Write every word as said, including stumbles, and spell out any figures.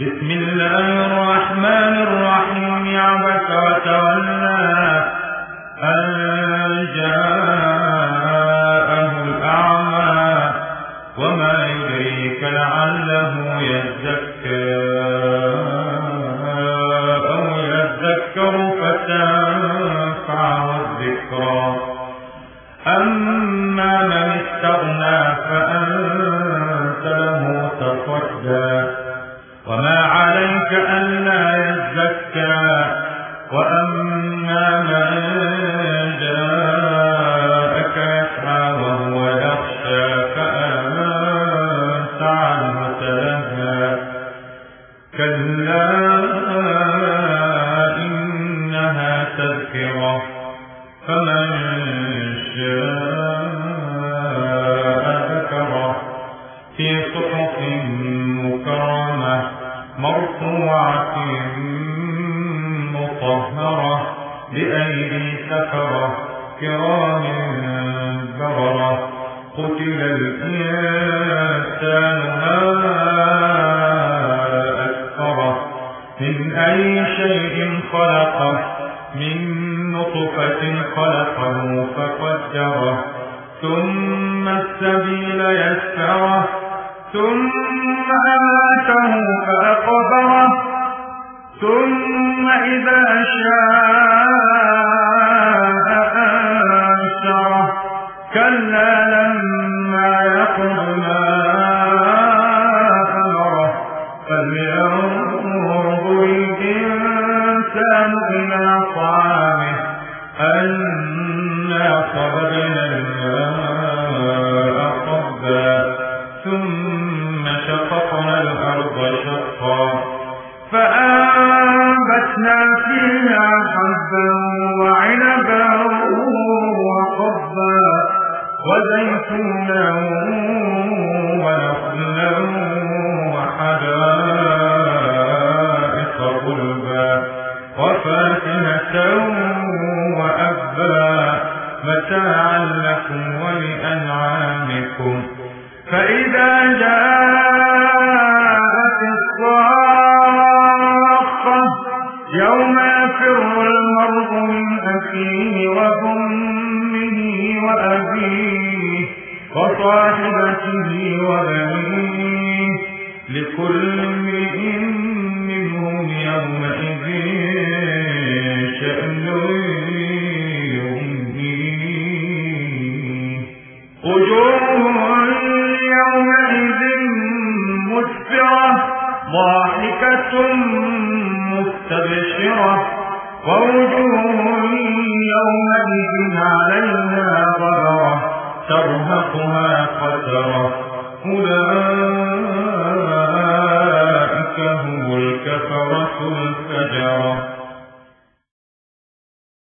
بسم الله الرحمن الرحيم عبس وتولى أن جاءه الأعمى وما يدريك لعله يزكى أو يذكر فتنفعه الذكرى أما من استغنى فأنت له تصدى وما عليك ألا يزكى وأما من جاءك يسعى وهو يخشى فأنت عنه تلهى كلا إنها تذكرة فمن شاء ذكره في صحف مكرمة مرفوعة مطهرة بأيدي سفرة كرام بررة قتل الإنسان ما أكفره من أي شيء خلقه من نطفة خلقه فقدره ثم السبيل يسره ثم أماته فأقبره ثم إذا شاء أنشره كلا لما يقض ما أمره فلينظر الإنسان إلى طعامه أنا صببنا الماء صبا ثم شققنا الأرض شقا فأنبتنا فيها حبا وعنبا وقضبا وزيتونا ونخلا وحدائق غلبا وفاكهة وأبا متاعا لكم ولأنعامكم فإذا جاءت الصاخة يوم يفر المرء من أخيه وأمه وأبيه وصاحبته وبنيه لكل امرئ منهم يومئذ شأن يغنيه وجوه يومئذ مسفرة ضاحكة مستبشرة ووجوه يومئذ عليها غبرة ترهقها قترة